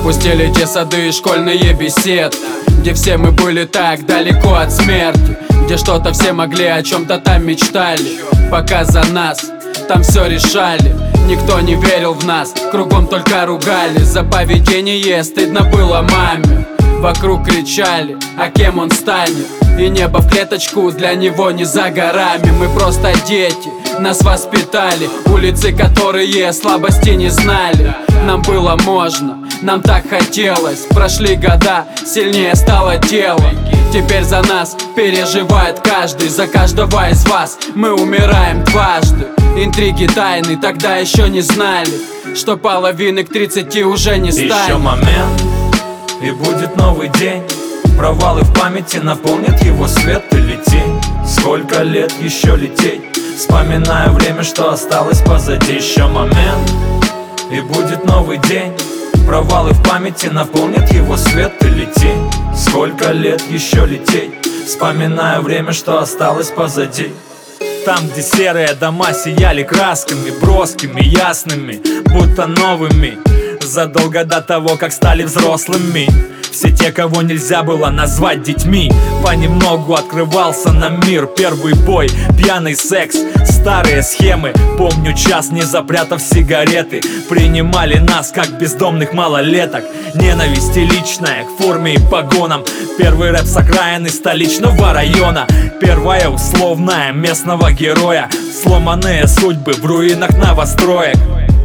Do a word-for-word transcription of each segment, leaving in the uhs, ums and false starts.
Опустили те сады и школьные беседы, где все мы были так далеко от смерти, где что-то все могли, о чем-то там мечтали. Пока за нас там все решали, никто не верил в нас, кругом только ругали. За поведение стыдно было маме, вокруг кричали, а кем он станет. И небо в клеточку для него не за горами. Мы просто дети, нас воспитали, улицы, которые слабости не знали. Нам было можно, нам так хотелось. Прошли года, сильнее стало тело. Теперь за нас переживает каждый, за каждого из вас мы умираем дважды. Интриги тайны тогда еще не знали, что половины к тридцати уже не стали. Еще момент, и будет новый день. Провалы в памяти наполнят его свет или тень. Сколько лет еще лететь, вспоминая время, что осталось позади. Еще момент, и будет новый день. Провалы в памяти наполнят его свет или тень. Сколько лет еще лететь, вспоминая время, что осталось позади. Там, где серые дома сияли красками, броскими, ясными, будто новыми, задолго до того, как стали взрослыми. Все те, кого нельзя было назвать детьми, понемногу открывался нам мир. Первый бой, пьяный секс, старые схемы. Помню час, не запрятав сигареты. Принимали нас, как бездомных малолеток. Ненависть и личная к форме и погонам. Первый рэп с окраины столичного района. Первая условная местного героя. Сломанные судьбы в руинах новостроек.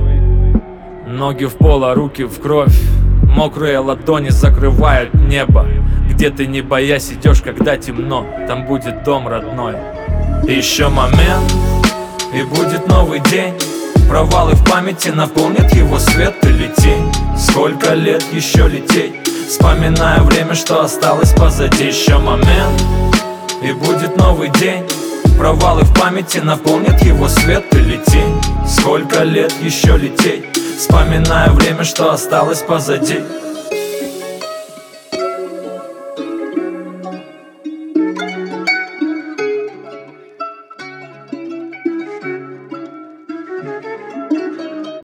Ноги в пол, а руки в кровь. Мокрые ладони закрывают небо. Где ты, не боясь, идешь, когда темно, там будет дом родной. Еще момент, и будет новый день. Провалы в памяти наполнят его свет или тень. Сколько лет еще лететь, вспоминая время, что осталось позади. Еще момент, и будет новый день. Провалы в памяти наполнят его свет или тень. Сколько лет еще лететь, вспоминая время, что осталось позади.